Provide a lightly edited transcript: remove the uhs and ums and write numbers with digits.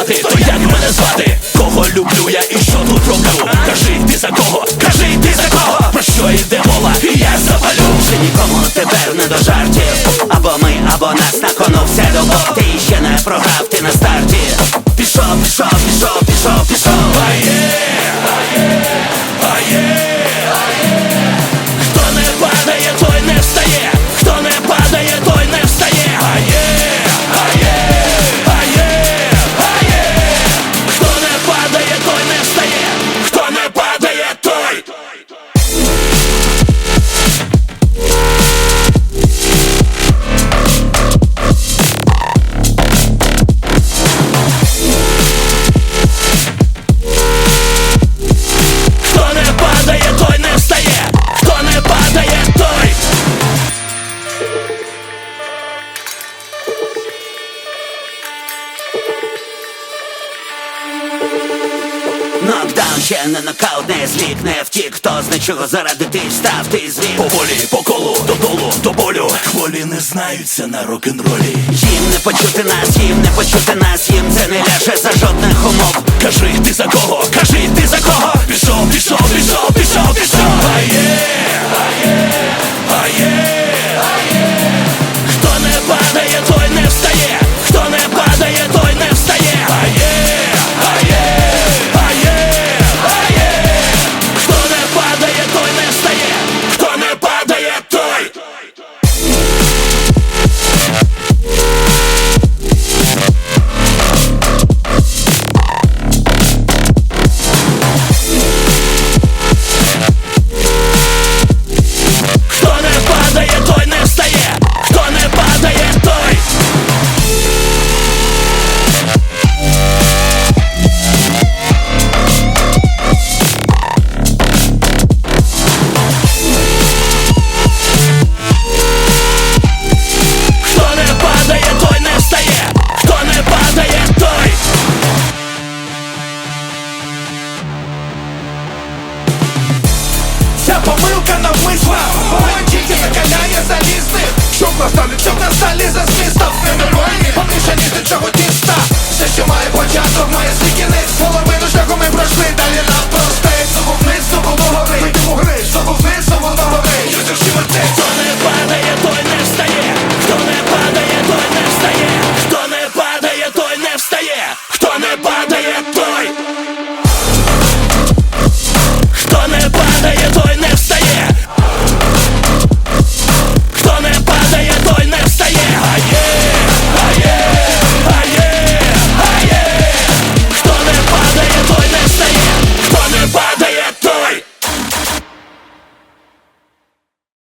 знати, то як мене звати? Кого люблю я і що тут роблю? Кажи ти за кого, кажи ти за кого? Про що йде мова, і я запалю. Вже нікому тепер не до жартів. Або ми, або нас, на кону все добро. Ти ще не програв, ти на старті. Пішов, пішов, пішов, пішов, пішов. Хто не падає, той не встає. Хто не падає, той не встає. Хто не падає, той не встає. Хто не падає, той. Хто не падає, той не встає. Хто не падає, той. Нокдаун, ще не нокаут, не злік, не втік. Хто з нічого заради ти встав, ти звів. Поволі, по колу, додолу, до болю. Хвилі не знаються на рок-н-ролі. Їм не почути нас, їм не почути нас. Їм це не ляже за жодних умов. Кажи ти за кого, кажи ти за кого? Пішов, пішов, пішов, пішов, пішов.